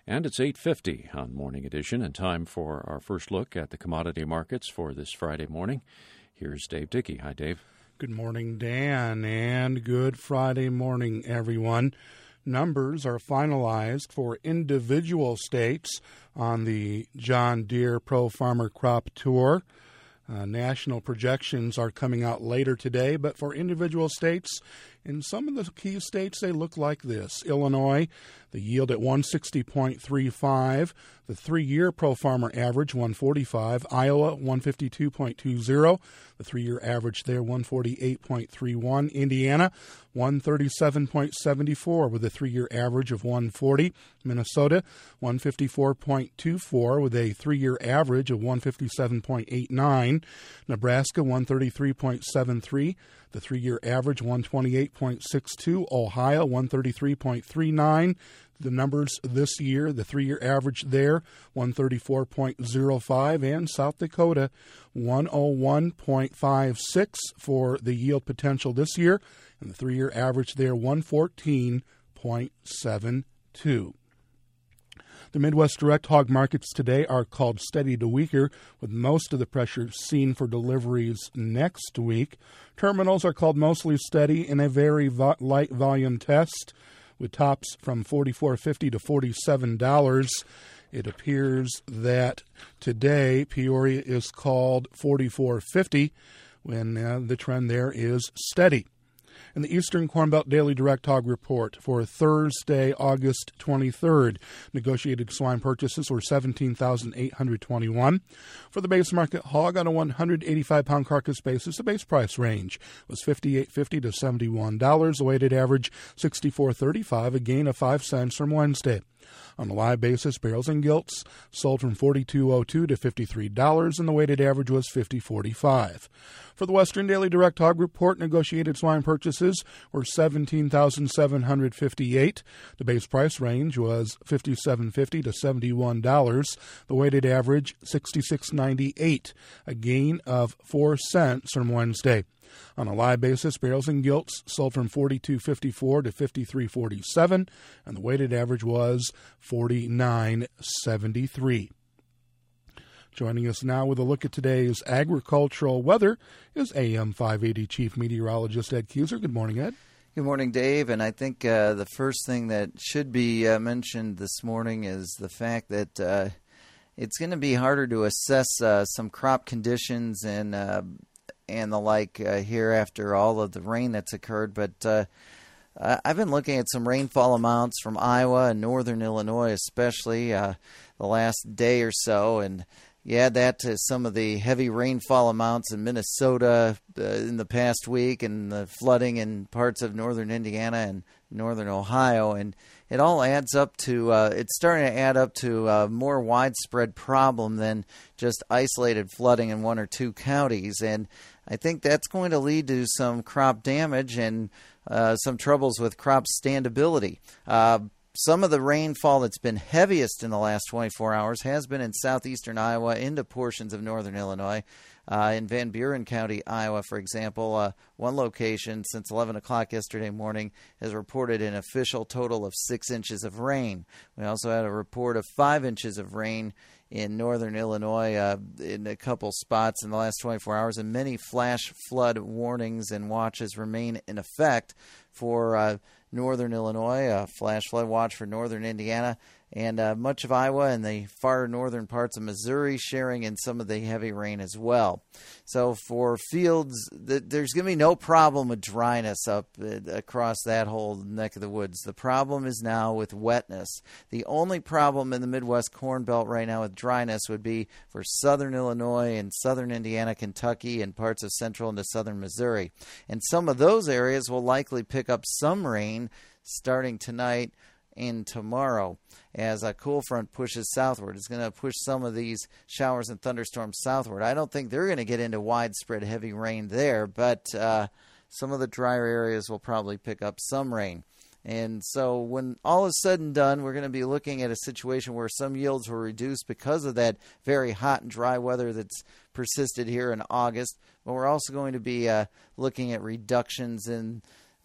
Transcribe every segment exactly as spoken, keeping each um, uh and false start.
And it's eight fifty on Morning Edition, and time for our first look at the commodity markets for this Friday morning. Here's Dave Dickey. Hi, Dave. Good morning, Dan, and good Friday morning, everyone. Numbers are finalized for individual states on the John Deere Pro Farmer Crop Tour. Uh, national projections are coming out later today, but for individual states, in some of the key states, they look like this. Illinois, the yield at one sixty point three five. The three-year Pro Farmer average, one forty-five. Iowa, one fifty-two point two zero. The three-year average there, one forty-eight point three one. Indiana, one thirty-seven point seven four with a three-year average of one forty. Minnesota, one fifty-four point two four with a three-year average of one fifty-seven point eight nine. Nebraska, one thirty-three point seven three. The three-year average, one twenty-eight point six two. Ohio, one thirty-three point three nine. The numbers this year, the three-year average there, one thirty-four point zero five. And South Dakota, one oh one point five six for the yield potential this year. And the three-year average there, one fourteen point seven two. The Midwest direct hog markets today are called steady to weaker, with most of the pressure seen for deliveries next week. Terminals are called mostly steady in a very vo- light volume test, with tops from forty-four fifty to forty-seven dollars. It appears that today Peoria is called forty-four fifty, when uh, the trend there is steady. In the Eastern Corn Belt Daily Direct Hog Report for Thursday, August twenty-third, negotiated swine purchases were seventeen thousand eight hundred twenty-one. For the base market hog on a one hundred eighty-five pound carcass basis, the base price range was fifty-eight fifty to seventy-one dollars. The weighted average sixty-four thirty-five, a gain of five cents from Wednesday. On a live basis, barrels and gilts sold from forty-two oh two to fifty-three dollars, and the weighted average was fifty forty-five. For the Western Daily Direct Hog Report, negotiated swine purchases were seventeen thousand seven hundred fifty-eight. The base price range was fifty-seven fifty to seventy-one dollars. The weighted average sixty-six ninety-eight, a gain of four cents from Wednesday. On a live basis, barrels and gilts sold from forty-two fifty-four to fifty-three forty-seven, and the weighted average was forty-nine seventy-three. Joining us now with a look at today's agricultural weather is A M five eighty Chief Meteorologist Ed Kuser. Good morning, Ed. Good morning, Dave. And I think uh, the first thing that should be uh, mentioned this morning is the fact that uh, it's going to be harder to assess uh, some crop conditions and uh, and the like uh, here after all of the rain that's occurred. But uh, I've been looking at some rainfall amounts from Iowa and northern Illinois, especially uh, the last day or so, and you add that to some of the heavy rainfall amounts in Minnesota uh, in the past week and the flooding in parts of northern Indiana and northern Ohio, and it all adds up to, uh, it's starting to add up to a more widespread problem than just isolated flooding in one or two counties, and I think that's going to lead to some crop damage and uh, some troubles with crop standability. Uh, Some of the rainfall that's been heaviest in the last twenty-four hours has been in southeastern Iowa into portions of northern Illinois. Uh, in Van Buren County, Iowa, for example, uh, one location since eleven o'clock yesterday morning has reported an official total of six inches of rain. We also had a report of five inches of rain in northern Illinois uh, in a couple spots in the last twenty-four hours, and many flash flood warnings and watches remain in effect for uh, northern Illinois, a flash flood watch for northern Indiana, and uh, much of Iowa and the far northern parts of Missouri sharing in some of the heavy rain as well. So for fields, th- there's going to be no problem with dryness up uh, across that whole neck of the woods. The problem is now with wetness. The only problem in the Midwest Corn Belt right now with dryness would be for southern Illinois and southern Indiana, Kentucky, and parts of central into southern Missouri. And some of those areas will likely pick up some rain starting tonight and tomorrow as a cool front pushes southward. It's going to push some of these showers and thunderstorms southward. I don't think they're going to get into widespread heavy rain there, but uh, some of the drier areas will probably pick up some rain. And so when all is said and done, we're going to be looking at a situation where some yields were reduced because of that very hot and dry weather that's persisted here in August. But we're also going to be uh, looking at reductions in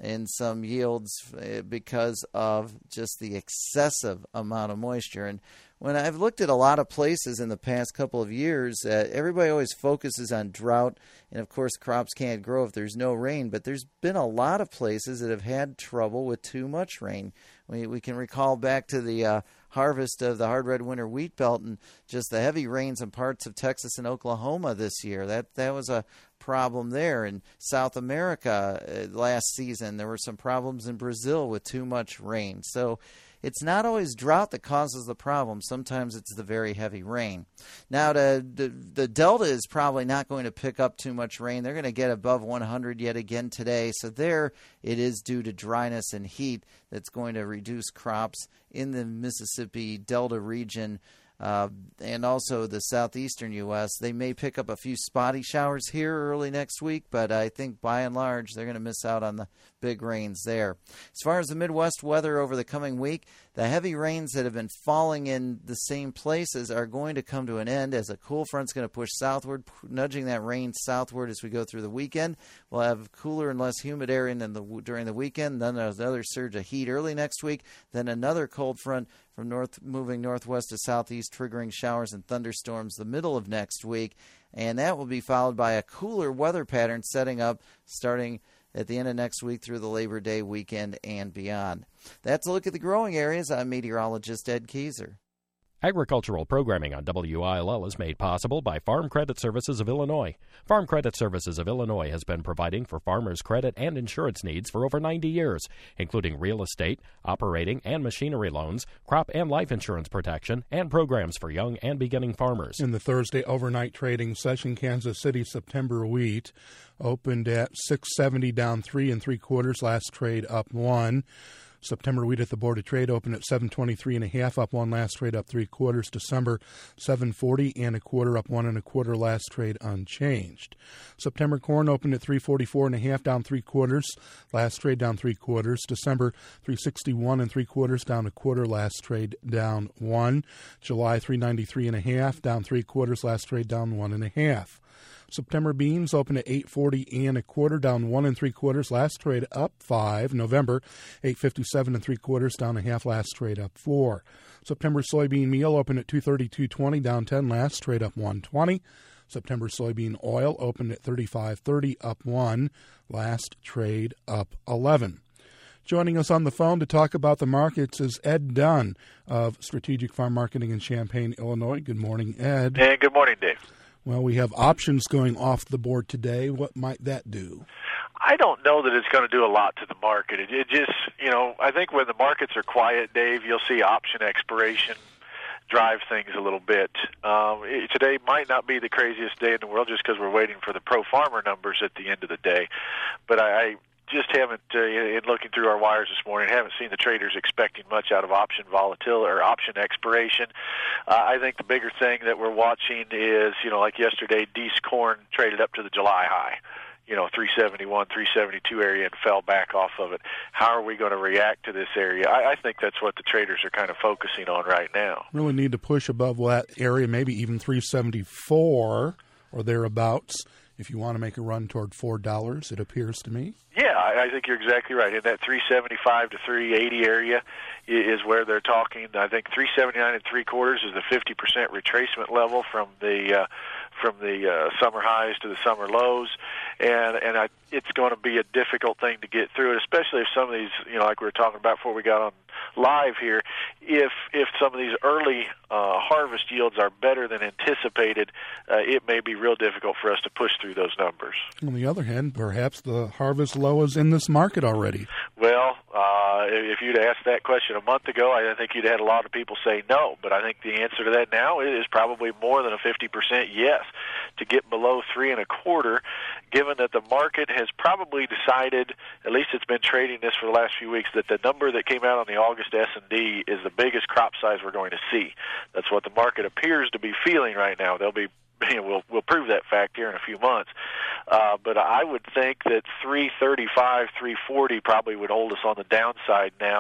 in some yields because of just the excessive amount of moisture. And when I've looked at a lot of places in the past couple of years, uh, everybody always focuses on drought, and of course crops can't grow if there's no rain, but there's been a lot of places that have had trouble with too much rain. We, we can recall back to the uh, harvest of the hard red winter wheat belt and just the heavy rains in parts of Texas and Oklahoma this year. That that was a problem there. In South America uh, last season, there were some problems in Brazil with too much rain. So it's not always drought that causes the problem. Sometimes it's the very heavy rain. Now, the, the, the Delta is probably not going to pick up too much rain. They're going to get above one hundred yet again today. So there it is due to dryness and heat that's going to reduce crops in the Mississippi Delta region. Uh, and also the southeastern U S They may pick up a few spotty showers here early next week, but I think by and large they're going to miss out on the big rains there. As far as the Midwest weather over the coming week, the heavy rains that have been falling in the same places are going to come to an end as a cool front's going to push southward, nudging that rain southward as we go through the weekend. We'll have cooler and less humid area in the, during the weekend, then another surge of heat early next week, then another cold front from north moving northwest to southeast, triggering showers and thunderstorms the middle of next week. And that will be followed by a cooler weather pattern setting up starting at the end of next week through the Labor Day weekend and beyond. That's a look at the growing areas. I'm meteorologist Ed Kaiser. Agricultural programming on W I L L is made possible by Farm Credit Services of Illinois. Farm Credit Services of Illinois has been providing for farmers' credit and insurance needs for over ninety years, including real estate, operating and machinery loans, crop and life insurance protection, and programs for young and beginning farmers. In the Thursday overnight trading session, Kansas City September wheat opened at six seventy, down three and three quarters. Last trade up one. September wheat at the Board of Trade opened at seven twenty-three and a half, up one. Last trade up three quarters. December seven forty and a quarter, up one and a quarter. Last trade unchanged. September corn opened at three forty-four and a half, down three quarters. Last trade down three quarters. December three sixty-one and three quarters, down a quarter. Last trade down one. July three ninety-three and a half, down three quarters. Last trade down one and a half. September beans open at eight forty and a quarter, down one and three quarters. Last trade up five. November eight fifty-seven and three quarters, down a half. Last trade up four. September soybean meal open at two thirty-two twenty, down ten. Last trade up one twenty. September soybean oil opened at thirty-five thirty, up one. Last trade up eleven. Joining us on the phone to talk about the markets is Ed Dunn of Strategic Farm Marketing in Champaign, Illinois. Good morning, Ed. And good morning, Dave. Well, we have options going off the board today. What might that do? I don't know that it's going to do a lot to the market. It, it just, you know, I think when the markets are quiet, Dave, you'll see option expiration drive things a little bit. Um, it, today might not be the craziest day in the world just because we're waiting for the pro farmer numbers at the end of the day. But I, I just haven't, uh, in looking through our wires this morning, haven't seen the traders expecting much out of option volatility or option expiration. Uh, I think the bigger thing that we're watching is, you know, like yesterday, Deese corn traded up to the July high, you know, three seventy-one, three seventy-two area and fell back off of it. How are we going to react to this area? I, I think that's what the traders are kind of focusing on right now. Really need to push above that area, maybe even three seventy-four or thereabouts, if you want to make a run toward four dollars, it appears to me. Yeah, I, I think you're exactly right. In that three seventy-five to three eighty area is where they're talking. I think three seventy-nine and three quarters is the fifty percent retracement level from the uh, from the uh, summer highs to the summer lows, and and I, it's going to be a difficult thing to get through it, especially if some of these, you know, like we were talking about before we got on live here, if if some of these early uh, harvest yields are better than anticipated, uh, it may be real difficult for us to push through those numbers. On the other hand, perhaps the harvest low is in this market already. Well, uh, if you'd asked that question a month ago, I think you'd had a lot of people say no, but I think the answer to that now is probably more than a fifty percent yes. To get below three and a quarter, given that the market has probably decided, at least it's been trading this for the last few weeks, that the number that came out on the August S and D is the biggest crop size we're going to see. That's what the market appears to be feeling right now. They'll be, you know, we'll we'll prove that fact here in a few months. Uh, but I would think that three thirty-five, three forty probably would hold us on the downside now.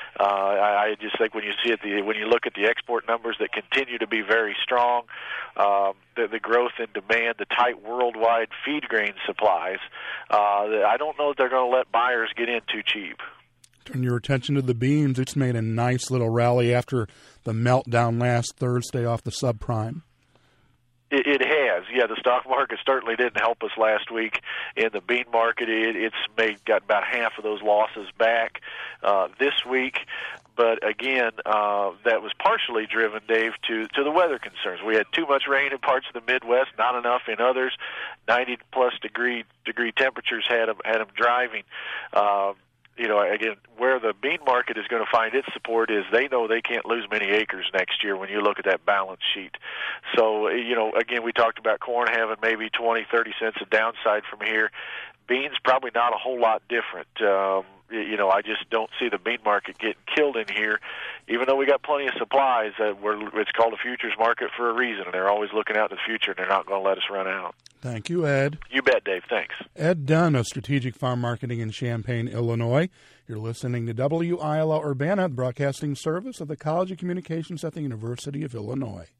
Uh, I, I just think when you see it, the when you look at the export numbers that continue to be very strong, um, the, the growth in demand, the tight worldwide feed grain supplies, uh, I don't know that they're going to let buyers get in too cheap. Turn your attention to the beans. It's made a nice little rally after the meltdown last Thursday off the subprime. It, it has, yeah. The stock market certainly didn't help us last week in the bean market. It, it's made got about half of those losses back uh, this week. But again, uh, that was partially driven, Dave, to to the weather concerns. We had too much rain in parts of the Midwest, not enough in others. ninety plus degree degree temperatures had them had them driving. Uh, You know, again, where the bean market is going to find its support is they know they can't lose many acres next year when you look at that balance sheet. So, you know, again, we talked about corn having maybe twenty, thirty cents of downside from here. Beans probably not a whole lot different. Um, you know, I just don't see the bean market getting killed in here, even though we got plenty of supplies. Uh, we're, it's called a futures market for a reason, and they're always looking out in the future, and they're not going to let us run out. Thank you, Ed. You bet, Dave. Thanks. Ed Dunn of Strategic Farm Marketing in Champaign, Illinois. You're listening to W I L L Urbana, the broadcasting service of the College of Communications at the University of Illinois.